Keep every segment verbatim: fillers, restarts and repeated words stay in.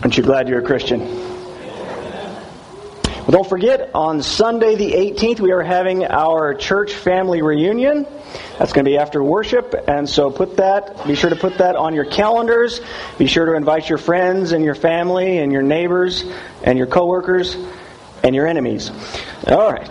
Aren't you glad you're a Christian? Well, don't forget, on Sunday the eighteenth, we are having our church family reunion. That's going to be after worship, and so put that, be sure to put that on your calendars. Be sure to invite your friends and your family and your neighbors and your coworkers and your enemies. All right.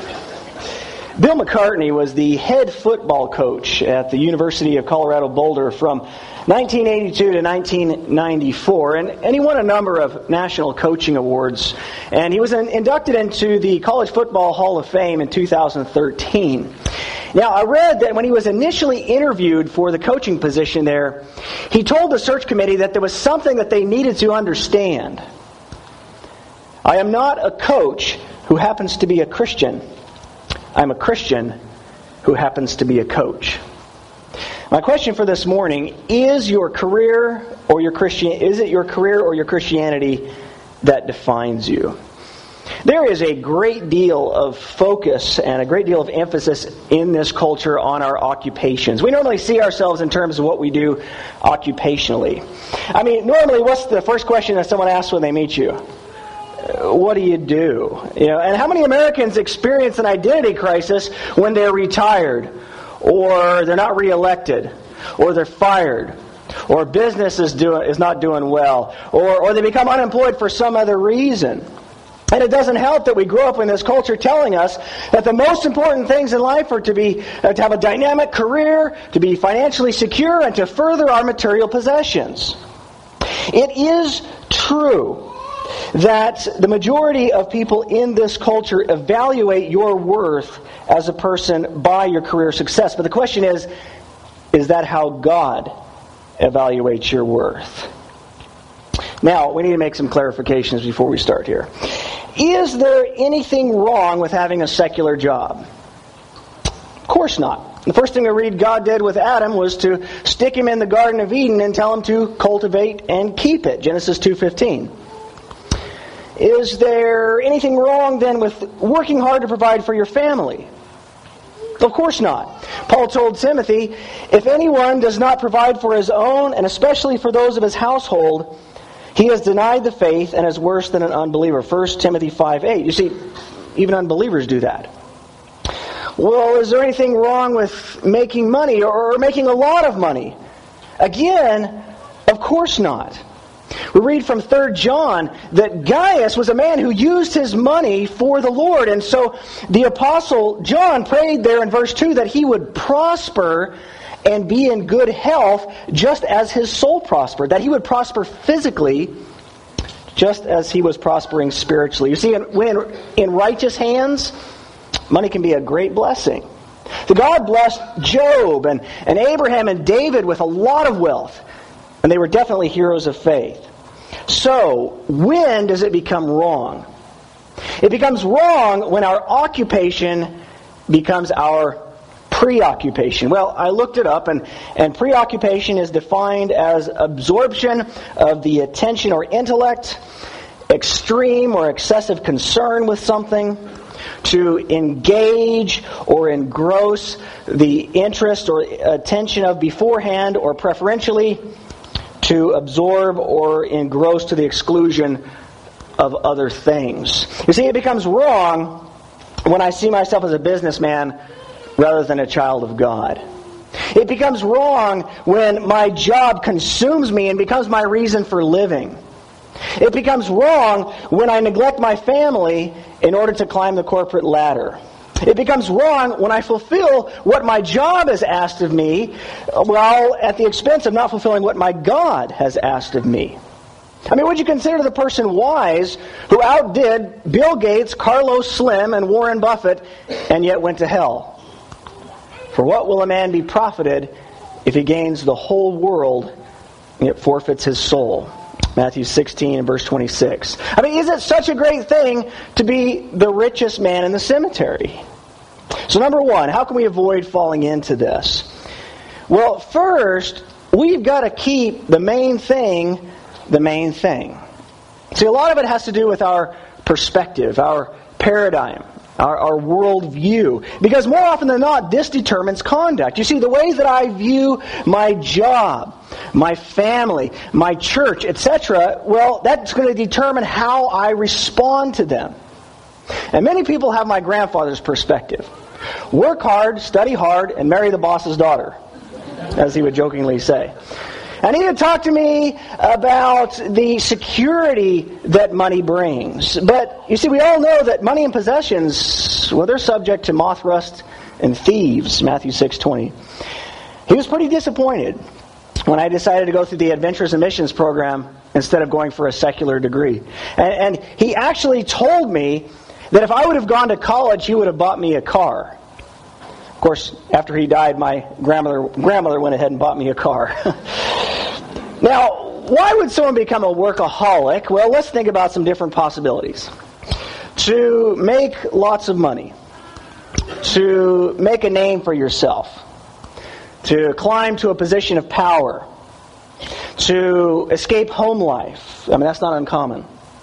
Bill McCartney was the head football coach at the University of Colorado Boulder from nineteen eighty-two to nineteen ninety-four, and, and he won a number of national coaching awards. And he was in, inducted into the College Football Hall of Fame in two thousand thirteen. Now, I read that when he was initially interviewed for the coaching position there, he told the search committee that there was something that they needed to understand. I am not a coach who happens to be a Christian. I'm a Christian who happens to be a coach. My question for this morning, is your career or your Christian is it your career or your Christianity that defines you? There is a great deal of focus and a great deal of emphasis in this culture on our occupations. We normally see ourselves in terms of what we do occupationally. I mean, normally what's the first question that someone asks when they meet you? What do you do? You know, and how many Americans experience an identity crisis when they're retired, or they're not reelected, or they're fired, or business is doing is not doing well, or or they become unemployed for some other reason? And it doesn't help that we grow up in this culture telling us that the most important things in life are to be uh, to have a dynamic career, to be financially secure, and to further our material possessions. It is true that the majority of people in this culture evaluate your worth as a person by your career success. But the question is, is that how God evaluates your worth? Now, we need to make some clarifications before we start here. Is there anything wrong with having a secular job? Of course not. The first thing we read God did with Adam was to stick him in the Garden of Eden and tell him to cultivate and keep it. Genesis two fifteen. Is there anything wrong then with working hard to provide for your family? Of course not. Paul told Timothy, if anyone does not provide for his own, and especially for those of his household, he has denied the faith and is worse than an unbeliever. First Timothy five eight. You see, even unbelievers do that. Well, is there anything wrong with making money or making a lot of money? Again, of course not. We read from Third John that Gaius was a man who used his money for the Lord. And so the Apostle John prayed there in verse two that he would prosper and be in good health just as his soul prospered. That he would prosper physically just as he was prospering spiritually. You see, when in righteous hands, money can be a great blessing. The God blessed Job and, and Abraham and David with a lot of wealth. And they were definitely heroes of faith. So, when does it become wrong? It becomes wrong when our occupation becomes our preoccupation. Well, I looked it up, and, and preoccupation is defined as absorption of the attention or intellect, extreme or excessive concern with something, to engage or engross the interest or attention of beforehand or preferentially, to absorb or engross to the exclusion of other things. You see, it becomes wrong when I see myself as a businessman rather than a child of God. It becomes wrong when my job consumes me and becomes my reason for living. It becomes wrong when I neglect my family in order to climb the corporate ladder. It becomes wrong when I fulfill what my job has asked of me, while at the expense of not fulfilling what my God has asked of me. I mean, would you consider the person wise who outdid Bill Gates, Carlos Slim, and Warren Buffett, and yet went to hell? For what will a man be profited if he gains the whole world and yet forfeits his soul? Matthew sixteen and verse twenty-six. I mean, is it such a great thing to be the richest man in the cemetery? So number one, how can we avoid falling into this? Well, first, we've got to keep the main thing the main thing. See, a lot of it has to do with our perspective, our paradigm. our, our worldview. Because more often than not, this determines conduct. You see, the ways that I view my job, my family, my church, et cetera, well, that's going to determine how I respond to them. And many people have my grandfather's perspective. Work hard, study hard, and marry the boss's daughter, as he would jokingly say. And he would talk to me about the security that money brings. But, you see, we all know that money and possessions, well, they're subject to moth, rust, and thieves, Matthew six twenty. He was pretty disappointed when I decided to go through the Adventures and Missions program instead of going for a secular degree. And, and he actually told me that if I would have gone to college, he would have bought me a car. Of course, after he died, my grandmother grandmother went ahead and bought me a car. Now, why would someone become a workaholic? Well, let's think about some different possibilities. To make lots of money. To make a name for yourself. To climb to a position of power. To escape home life. I mean, that's not uncommon.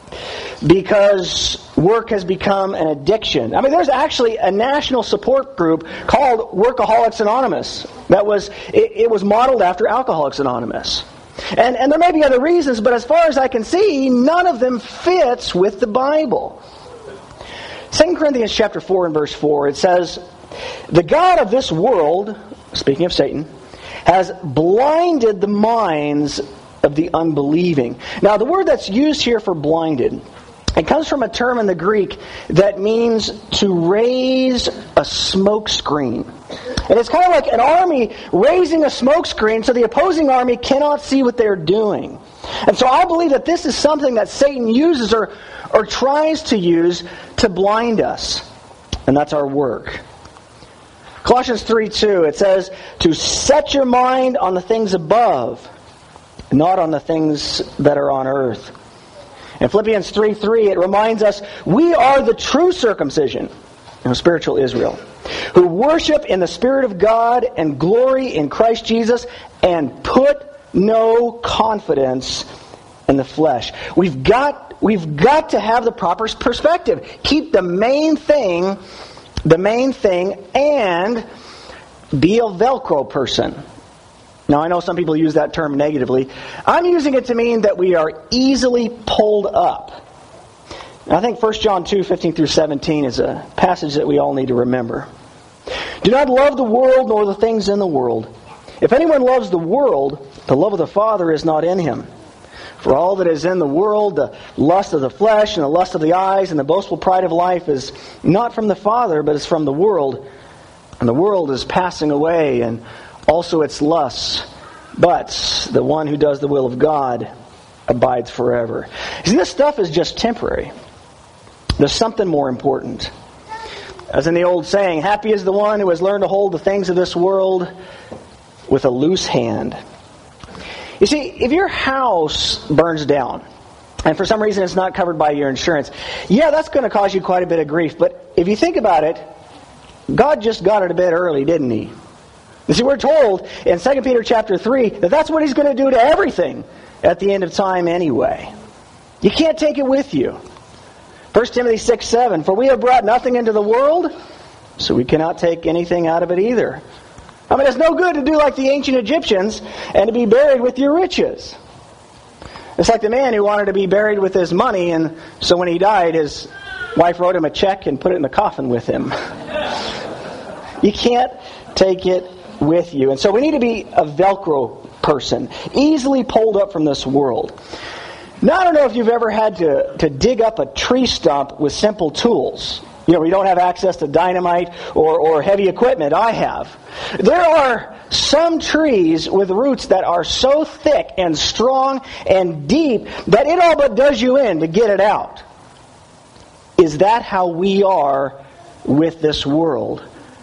Because work has become an addiction. I mean, there's actually a national support group called Workaholics Anonymous. That was it, it was modeled after Alcoholics Anonymous. And, and there may be other reasons, but as far as I can see, none of them fits with the Bible. Second Corinthians chapter four and verse four, it says, "The God of this world," speaking of Satan, "has blinded the minds of the unbelieving." Now, the word that's used here for blinded, it comes from a term in the Greek that means to raise a smoke screen. And it's kind of like an army raising a smoke screen so the opposing army cannot see what they're doing. And so I believe that this is something that Satan uses or, or tries to use to blind us. And that's our work. Colossians three two, it says, "To set your mind on the things above, not on the things that are on earth." In Philippians three three, it reminds us, we are the true circumcision, you know, spiritual Israel, who worship in the Spirit of God and glory in Christ Jesus and put no confidence in the flesh. We've got, we've got to have the proper perspective. Keep the main thing, the main thing, and be a Velcro person. Now, I know some people use that term negatively. I'm using it to mean that we are easily pulled up. And I think First John two fifteen through seventeen is a passage that we all need to remember. "Do not love the world nor the things in the world. If anyone loves the world, the love of the Father is not in him. For all that is in the world, the lust of the flesh and the lust of the eyes and the boastful pride of life is not from the Father, but is from the world. And the world is passing away, and also its lusts. But the one who does the will of God abides forever." See, this stuff is just temporary. There's something more important. As in the old saying, happy is the one who has learned to hold the things of this world with a loose hand. You see, if your house burns down, and for some reason it's not covered by your insurance, yeah, that's going to cause you quite a bit of grief. But if you think about it, God just got it a bit early, didn't He? You see, we're told in Second Peter chapter three that that's what He's going to do to everything at the end of time anyway. You can't take it with you. First Timothy six seven, "For we have brought nothing into the world, so we cannot take anything out of it either." I mean, it's no good to do like the ancient Egyptians and to be buried with your riches. It's like the man who wanted to be buried with his money, and so when he died, his wife wrote him a check and put it in the coffin with him. You can't take it with you. And so we need to be a Velcro person, easily pulled up from this world. Now, I don't know if you've ever had to, to dig up a tree stump with simple tools. You know, we don't have access to dynamite or, or heavy equipment. I have. There are some trees with roots that are so thick and strong and deep that it all but does you in to get it out. Is that how we are with this world?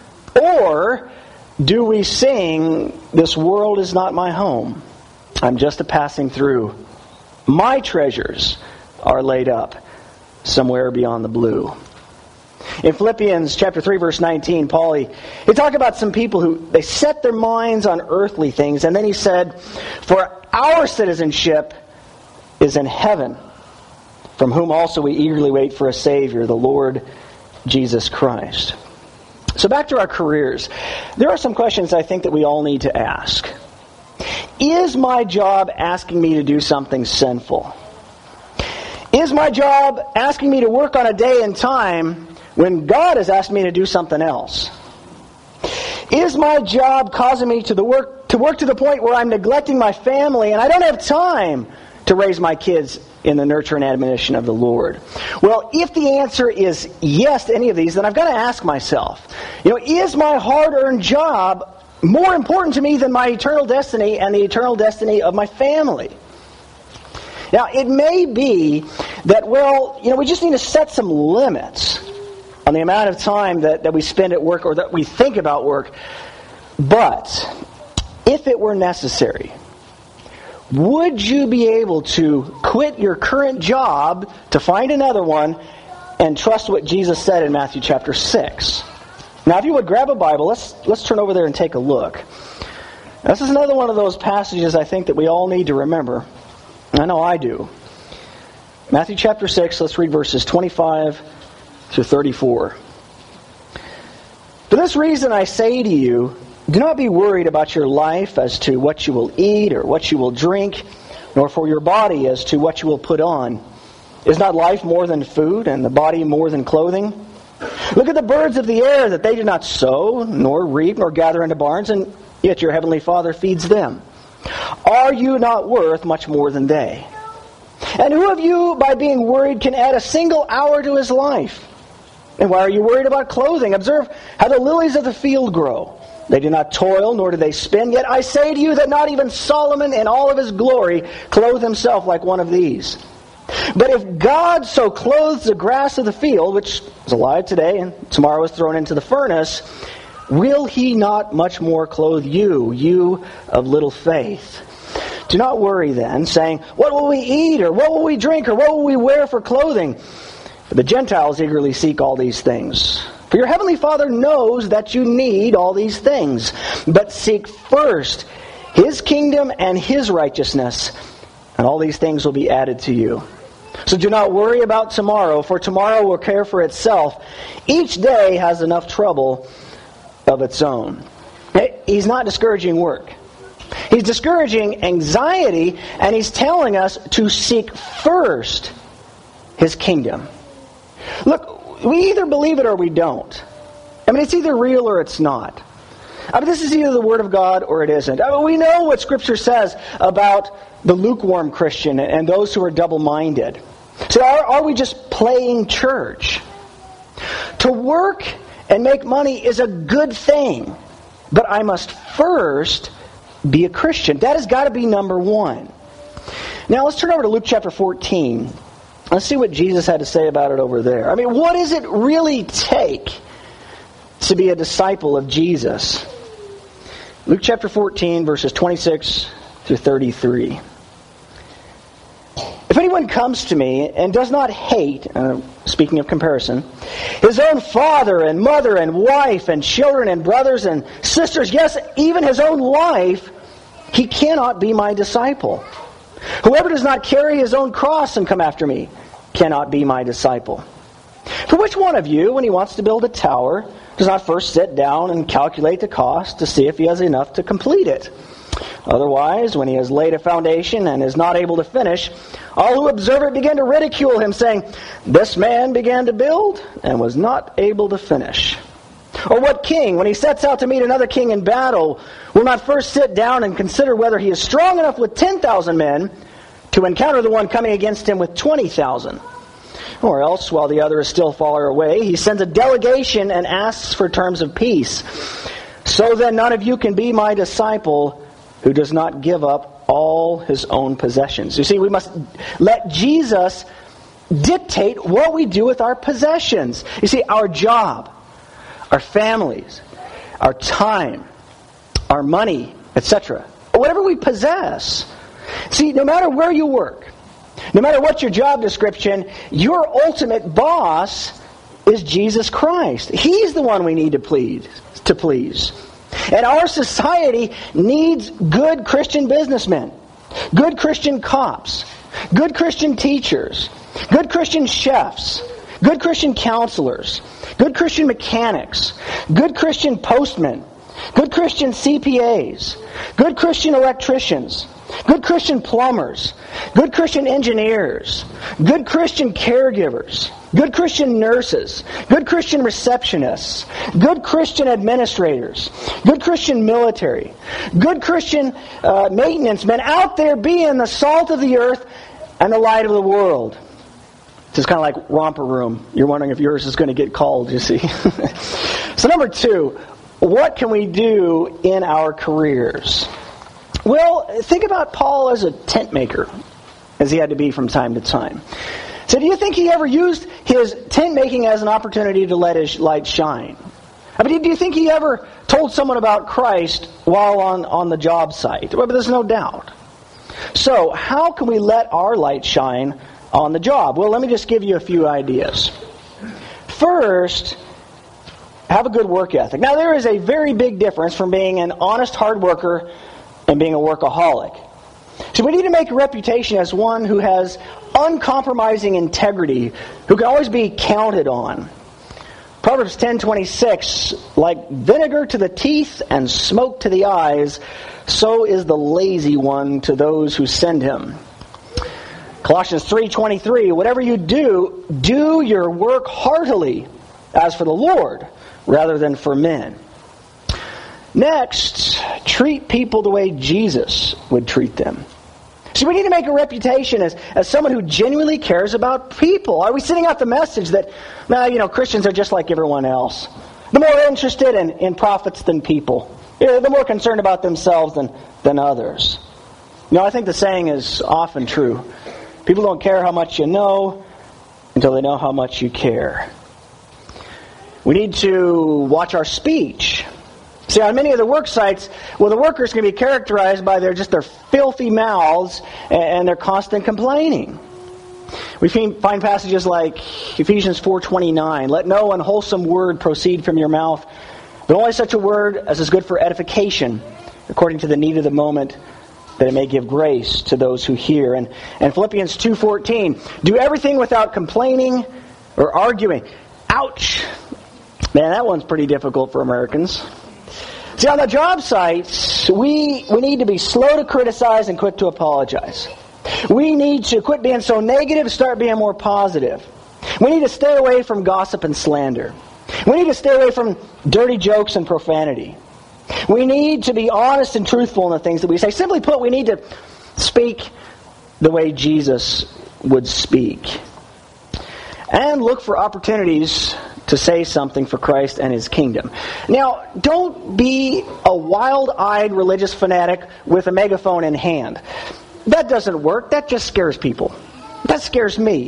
Or do we sing, "This world is not my home. I'm just a passing through. My treasures are laid up somewhere beyond the blue." In Philippians chapter three, verse nineteen, Paul, he, he talked about some people who, they set their minds on earthly things. And then he said, "For our citizenship is in heaven, from whom also we eagerly wait for a Savior, the Lord Jesus Christ. So back to our careers. There are some questions I think that we all need to ask. Is my job asking me to do something sinful? Is my job asking me to work on a day and time when God has asked me to do something else? Is my job causing me to the work to work to the point where I'm neglecting my family and I don't have time to raise my kids in the nurture and admonition of the Lord? Well, if the answer is yes to any of these, then I've got to ask myself, you know, is my hard-earned job more important to me than my eternal destiny and the eternal destiny of my family? Now, it may be that, well, you know, we just need to set some limits on the amount of time that, that we spend at work or that we think about work. But if it were necessary, would you be able to quit your current job to find another one and trust what Jesus said in Matthew chapter six? Now, if you would grab a Bible, let's let's turn over there and take a look. This is another one of those passages I think that we all need to remember. I know I do. Matthew chapter six, let's read verses twenty-five through thirty-four. For this reason I say to you, do not be worried about your life as to what you will eat or what you will drink, nor for your body as to what you will put on. Is not life more than food, and the body more than clothing? Look at the birds of the air, that they do not sow, nor reap, nor gather into barns, and yet your heavenly Father feeds them. Are you not worth much more than they? And who of you, by being worried, can add a single hour to his life? And why are you worried about clothing? Observe how the lilies of the field grow. They do not toil, nor do they spin. Yet I say to you that not even Solomon in all of his glory clothed himself like one of these. But if God so clothes the grass of the field, which is alive today and tomorrow is thrown into the furnace, will he not much more clothe you, you of little faith? Do not worry then, saying, what will we eat, or what will we drink, or what will we wear for clothing? For the Gentiles eagerly seek all these things. For your heavenly Father knows that you need all these things. But seek first His kingdom and His righteousness, and all these things will be added to you. So do not worry about tomorrow, for tomorrow will care for itself. Each day has enough trouble of its own. He's not discouraging work. He's discouraging anxiety, and He's telling us to seek first His kingdom. Look, we either believe it or we don't. I mean, it's either real or it's not. I mean, this is either the Word of God or it isn't. I mean, we know what Scripture says about the lukewarm Christian and those who are double-minded. So are, are we just playing church? To work and make money is a good thing, but I must first be a Christian. That has got to be number one. Now let's turn over to Luke chapter fourteen. Let's see what Jesus had to say about it over there. I mean, what does it really take to be a disciple of Jesus? Luke chapter fourteen, verses twenty-six through thirty-three. If anyone comes to me and does not hate, uh, speaking of comparison, his own father and mother and wife and children and brothers and sisters, yes, even his own life, he cannot be my disciple. Whoever does not carry his own cross and come after me cannot be my disciple. For which one of you, when he wants to build a tower, does not first sit down and calculate the cost to see if he has enough to complete it? Otherwise, when he has laid a foundation and is not able to finish, all who observe it begin to ridicule him, saying, this man began to build and was not able to finish. Or what king, when he sets out to meet another king in battle, will not first sit down and consider whether he is strong enough with ten thousand men to encounter the one coming against him with twenty thousand? Or else, while the other is still far away, he sends a delegation and asks for terms of peace. So then none of you can be my disciple who does not give up all his own possessions. You see, we must let Jesus dictate what we do with our possessions. You see, our job, our families, our time, our money, et cetera. Whatever we possess. See, no matter where you work, no matter what your job description, your ultimate boss is Jesus Christ. He's the one we need to please, to please. And our society needs good Christian businessmen, good Christian cops, good Christian teachers, good Christian chefs, good Christian counselors, good Christian mechanics, good Christian postmen, good Christian C P As, good Christian electricians, good Christian plumbers, good Christian engineers, good Christian caregivers, good Christian nurses, good Christian receptionists, good Christian administrators, good Christian military, good Christian uh, maintenance men out there being the salt of the earth and the light of the world. It's kind of like romper room. You're wondering if yours is going to get called, you see. So number two, what can we do in our careers? Well, think about Paul as a tent maker, as he had to be from time to time. So do you think he ever used his tent making as an opportunity to let his light shine? I mean, do you think he ever told someone about Christ while on, on the job site? Well, but there's no doubt. So how can we let our light shine on the job? Well, let me just give you a few ideas. First, have a good work ethic. Now, there is a very big difference from being an honest hard worker and being a workaholic. So we need to make a reputation as one who has uncompromising integrity, who can always be counted on. Proverbs ten twenty-six, like vinegar to the teeth and smoke to the eyes, so is the lazy one to those who send him. Colossians three twenty-three, whatever you do, do your work heartily, as for the Lord, rather than for men. Next, treat people the way Jesus would treat them. So we need to make a reputation as, as someone who genuinely cares about people. Are we sending out the message that, well, you know, Christians are just like everyone else? They're more interested in, in profits than people. They're more concerned about themselves than, than others. You know, I think the saying is often true. People don't care how much you know until they know how much you care. We need to watch our speech. See, on many of the work sites, well, the workers can be characterized by their just their filthy mouths and their constant complaining. We find passages like Ephesians four twenty-nine, let no unwholesome word proceed from your mouth, but only such a word as is good for edification, according to the need of the moment, that it may give grace to those who hear. And, and Philippians two fourteen, do everything without complaining or arguing. Ouch! Man, that one's pretty difficult for Americans. See, on the job sites, we, we need to be slow to criticize and quick to apologize. We need to quit being so negative, start being more positive. We need to stay away from gossip and slander. We need to stay away from dirty jokes and profanity. We need to be honest and truthful in the things that we say. Simply put, we need to speak the way Jesus would speak. And look for opportunities to say something for Christ and His kingdom. Now, don't be a wild-eyed religious fanatic with a megaphone in hand. That doesn't work. That just scares people. That scares me.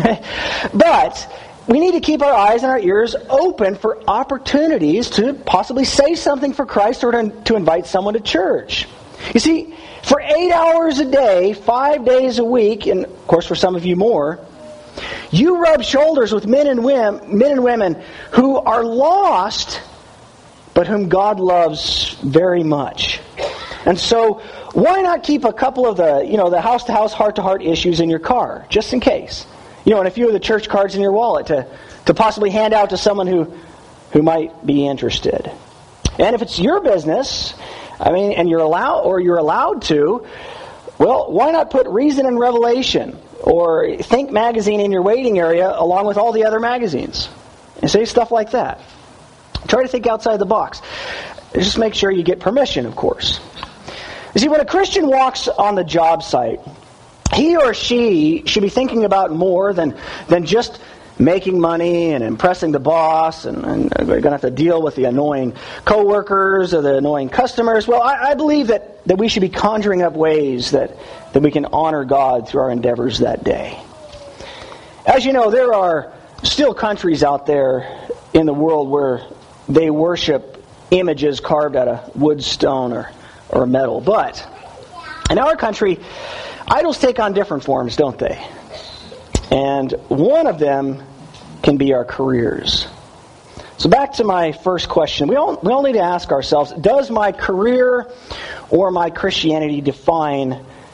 But we need to keep our eyes and our ears open for opportunities to possibly say something for Christ or to, to invite someone to church. You see, for eight hours a day, five days a week, and of course for some of you more, you rub shoulders with men and women, men and women who are lost, but whom God loves very much. And so, why not keep a couple of the, you know, the house-to-house, heart-to-heart issues in your car, just in case? You know, and a few of the church cards in your wallet to, to possibly hand out to someone who, who might be interested. And if it's your business, I mean, and you're allowed, or you're allowed to, well, why not put Reason and Revelation or Think magazine in your waiting area along with all the other magazines? And say stuff like that. Try to think outside the box. Just make sure you get permission, of course. You see, when a Christian walks on the job site, he or she should be thinking about more than, than just making money and impressing the boss, and, and we're going to have to deal with the annoying coworkers or the annoying customers. Well, I, I believe that, that we should be conjuring up ways that, that we can honor God through our endeavors that day. As you know, there are still countries out there in the world where they worship images carved out of wood, stone, or, or metal. But in our country, idols take on different forms, don't they? And one of them can be our careers. So back to my first question. We all, we all need to ask ourselves, does my career or my Christianity define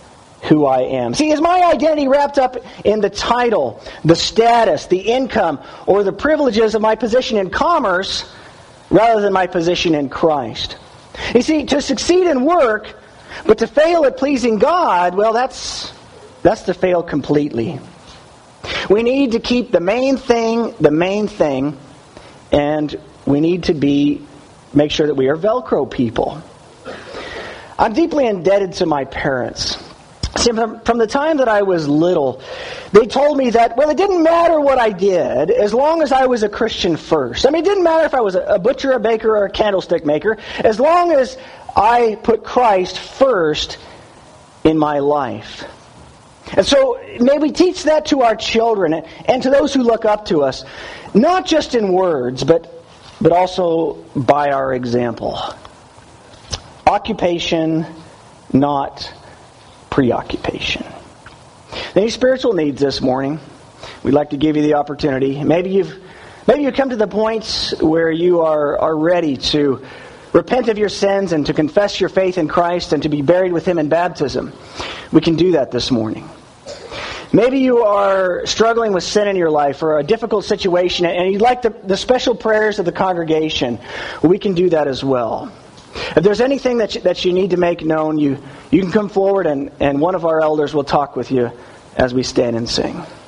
who I am. See, is my identity wrapped up in the title, the status, the income, or the privileges of my position in commerce rather than my position in Christ? You see, to succeed in work, but to fail at pleasing God, well, that's that's to fail completely. We need to keep the main thing the main thing, and we need to be make sure that we are Velcro people. I'm deeply indebted to my parents. See, from, from the time that I was little, they told me that, well, it didn't matter what I did as long as I was a Christian first. I mean, it didn't matter if I was a, a butcher, a baker, or a candlestick maker, as long as I put Christ first in my life. And so may we teach that to our children and to those who look up to us, not just in words, but, but also by our example. Occupation, not preoccupation. Any spiritual needs this morning? We'd like to give you the opportunity. Maybe you've maybe you've come to the point where you are, are ready to repent of your sins and to confess your faith in Christ and to be buried with Him in baptism. We can do that this morning. Maybe you are struggling with sin in your life or a difficult situation and you'd like the, the special prayers of the congregation. We can do that as well. If there's anything that you, that you need to make known, you, you can come forward and, and one of our elders will talk with you as we stand and sing.